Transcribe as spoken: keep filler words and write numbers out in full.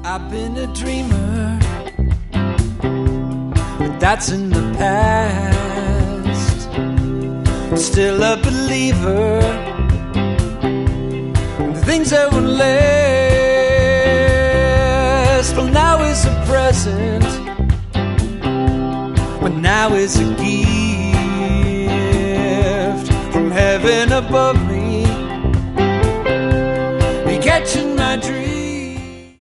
I've been a dreamer, but that's in the past. Still a believer in the things that won't last. Well, now is the present, but now is a gift from heaven above